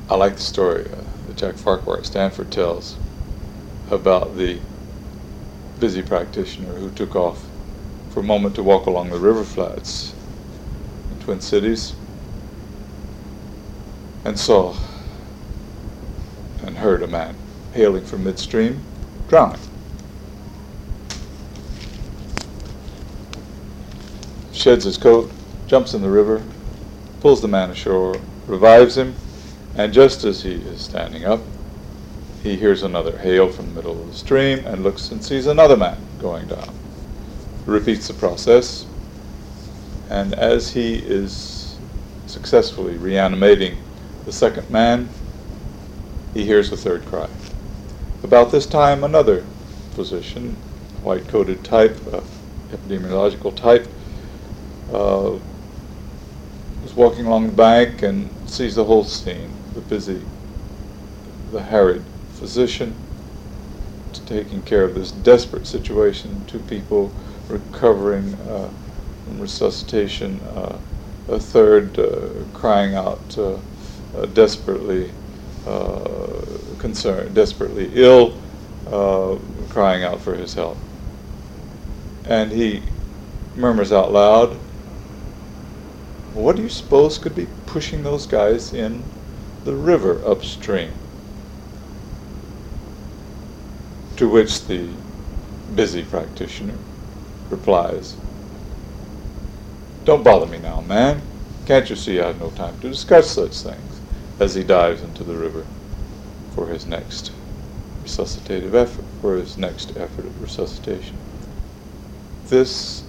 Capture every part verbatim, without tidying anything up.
I like the story uh, that Jack Farquhar at Stanford tells about the busy practitioner who took off for a moment to walk along the river flats in Twin Cities and saw and heard a man hailing from midstream, drowning. Sheds his coat, jumps in the river, pulls the man ashore, revives him, and just as he is standing up, he hears another hail from the middle of the stream and looks and sees another man going down. Repeats the process, and as he is successfully reanimating the second man, he hears a third cry. About this time, another physician, white-coated type, uh, epidemiological type, uh, is walking along the bank and sees the whole scene, the busy, the harried physician taking care of this desperate situation, two people recovering uh, from resuscitation, uh, a third uh, crying out uh, uh, desperately uh, concerned, desperately ill, uh, crying out for his help. And he murmurs out loud, "What do you suppose could be pushing those guys in the river upstream?" To which the busy practitioner replies, "Don't bother me now, man. Can't you see I have no time to discuss such things?" as he dives into the river for his next resuscitative effort, for his next effort at resuscitation. This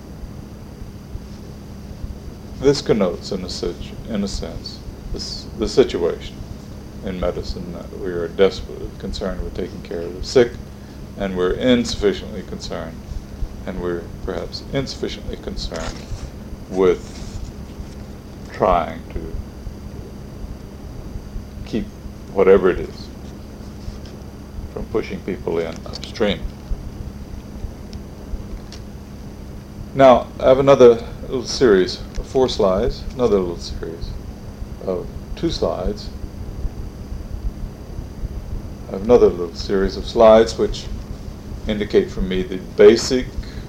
this connotes, in a, situ- in a sense, this, the situation in medicine that we are desperately concerned with taking care of the sick, and we're insufficiently concerned, and we're perhaps insufficiently concerned with trying to keep whatever it is from pushing people in upstream. Now, I have another little series of four slides, another little series of two slides. I have another little series of slides which indicate for me the basic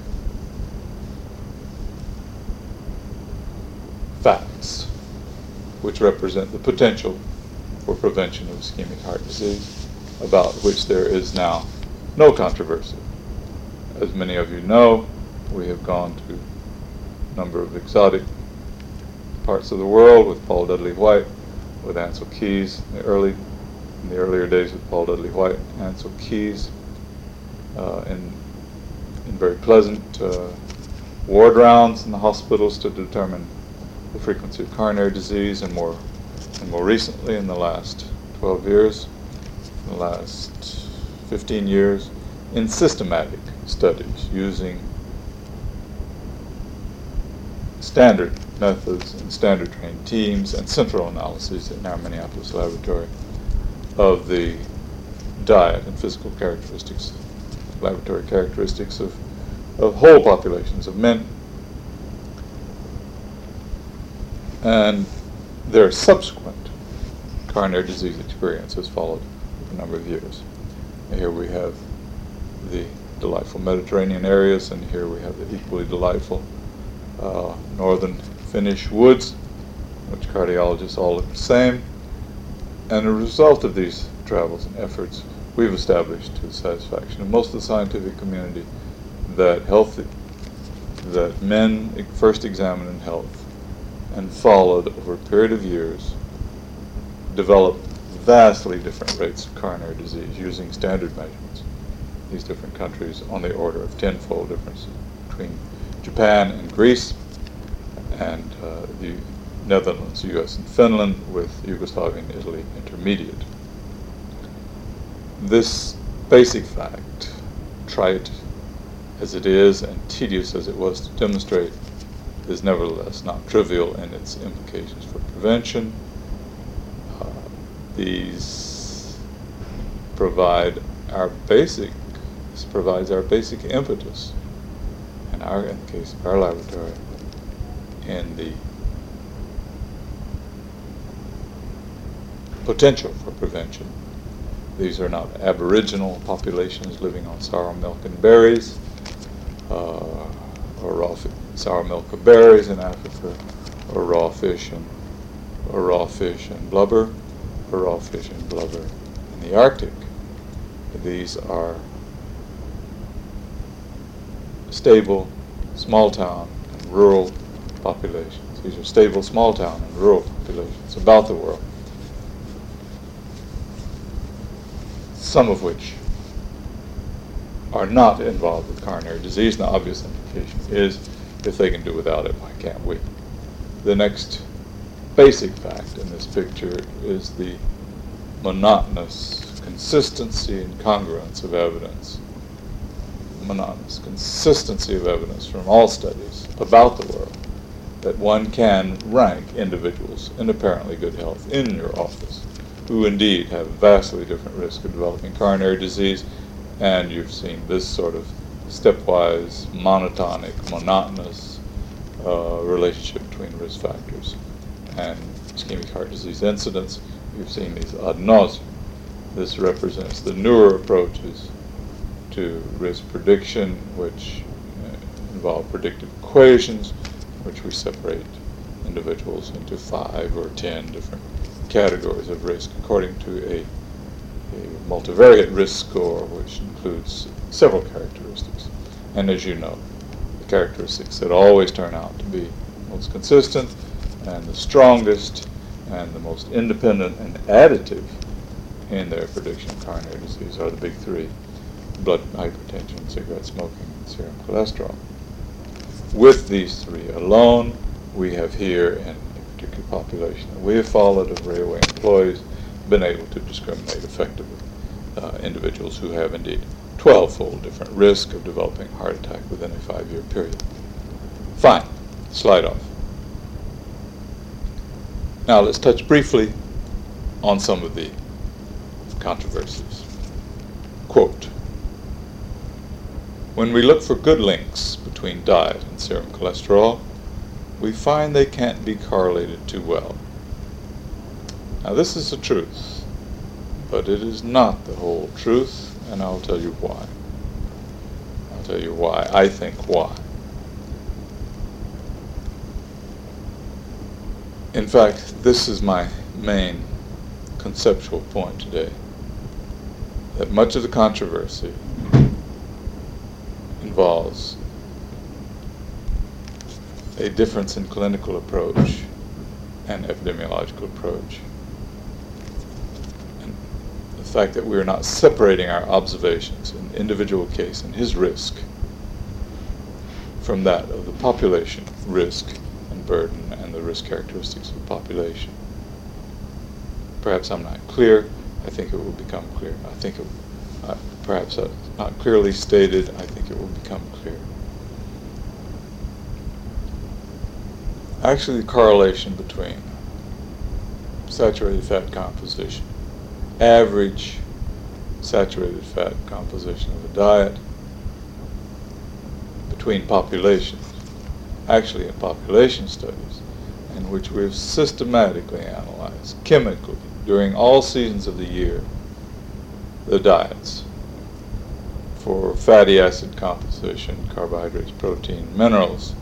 facts which represent the potential for prevention of ischemic heart disease, about which there is now no controversy. As many of you know, we have gone to a number of exotic parts of the world with Paul Dudley White, with Ansel Keys, in the early in the earlier days with Paul Dudley White, Ansel Keys, uh, in in very pleasant uh, ward rounds in the hospitals to determine the frequency of coronary disease, and more and more recently, in the last twelve years, in the last fifteen years, in systematic studies using standard methods and standard trained teams and central analyses in our Minneapolis laboratory of the diet and physical characteristics, laboratory characteristics of, of whole populations of men, and their subsequent coronary disease experience has followed for a number of years. And here we have the delightful Mediterranean areas, and here we have the equally delightful uh, northern Finnish woods, which cardiologists all look the same. And as a result of these travels and efforts, we've established to the satisfaction of most of the scientific community that healthy, that men first examined in health and followed over a period of years develop vastly different rates of coronary disease using standard measurements. These different countries on the order of tenfold differences between Japan and Greece, and uh, the Netherlands, U S and Finland, with Yugoslavia and Italy intermediate. This basic fact, trite as it is and tedious as it was to demonstrate, is nevertheless not trivial in its implications for prevention. Uh, these provide our basic, this provides our basic impetus, in our, in the case of our laboratory, in the potential for prevention. These are not aboriginal populations living on sour milk and berries, uh, or raw fi- sour milk of berries in Africa, or raw fish and or raw fish and blubber, or raw fish and blubber in the Arctic. These are stable, small town, and rural populations. These are stable, small town, and rural populations about the world, some of which are not involved with coronary disease. And the obvious implication is, if they can do without it, why can't we? The next basic fact in this picture is the monotonous consistency and congruence of evidence. Monotonous consistency of evidence from all studies about the world that one can rank individuals in apparently good health in your office who indeed have a vastly different risk of developing coronary disease, and you've seen this sort of stepwise, monotonic, monotonous uh, relationship between risk factors and ischemic heart disease incidence. You've seen these ad nauseum. This represents the newer approaches to risk prediction, which uh, involve predictive equations, which we separate individuals into five or ten different categories of risk according to a, a multivariate risk score, which includes several characteristics. And as you know, the characteristics that always turn out to be most consistent and the strongest and the most independent and additive in their prediction of coronary disease are the big three: blood hypertension, cigarette smoking, and serum cholesterol. With these three alone, we have here, in a particular population that we have followed of railway employees, been able to discriminate effectively uh, individuals who have indeed twelve-fold different risk of developing a heart attack within a five-year period. Fine. Slide off. Now let's touch briefly on some of the controversies. Quote, when we look for good links between diet and serum cholesterol, we find they can't be correlated too well. Now this is the truth, but it is not the whole truth, and I'll tell you why. I'll tell you why. I think why. In fact, this is my main conceptual point today, that much of the controversy involves a difference in clinical approach and epidemiological approach. And the fact that we're not separating our observations in individual case and his risk from that of the population risk and burden and the risk characteristics of the population. Perhaps I'm not clear. I think it will become clear. I think it, uh, perhaps uh, not clearly stated. I think it will become clear. Actually, the correlation between saturated fat composition, average saturated fat composition of a diet between populations, actually in population studies, in which we've systematically analyzed chemically during all seasons of the year the diets for fatty acid composition, carbohydrates, protein, minerals,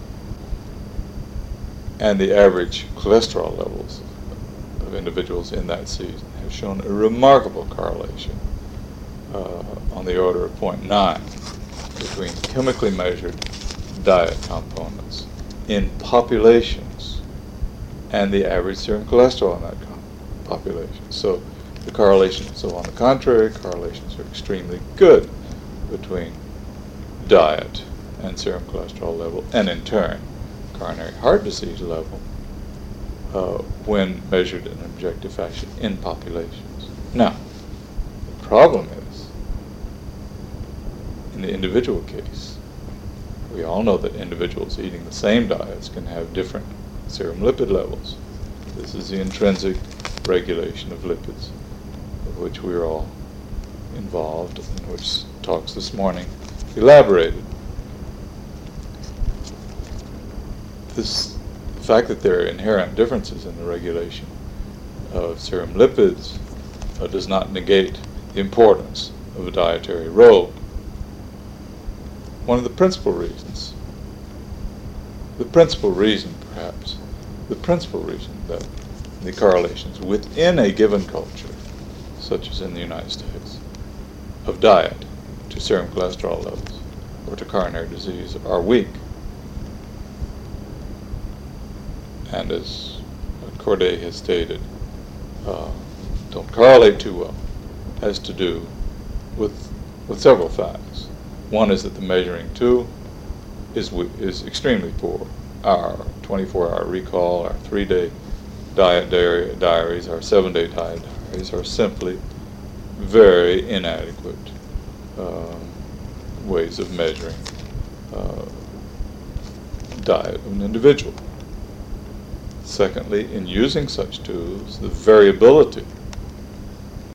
and the average cholesterol levels of individuals in that season have shown a remarkable correlation uh, on the order of zero point nine between chemically measured diet components in populations and the average serum cholesterol in that com- population. So the correlation, so on the contrary, correlations are extremely good between diet and serum cholesterol level, and in turn coronary heart disease level uh, when measured in an objective fashion in populations. Now, the problem is, in the individual case, we all know that individuals eating the same diets can have different serum lipid levels. This is the intrinsic regulation of lipids, of which we're all involved, in which talks this morning elaborated. This the fact that there are inherent differences in the regulation of serum lipids uh, does not negate the importance of a dietary role. One of the principal reasons, the principal reason perhaps, the principal reason that the correlations within a given culture, such as in the United States, of diet to serum cholesterol levels or to coronary disease are weak. And as Corday has stated, uh, don't correlate too well, has to do with, with several facts. One is that the measuring tool is, is extremely poor. Our twenty-four hour recall, our three-day diet diary, diaries, our seven-day diet diaries are simply very inadequate um, ways of measuring uh, diet of an individual. Secondly, in using such tools, the variability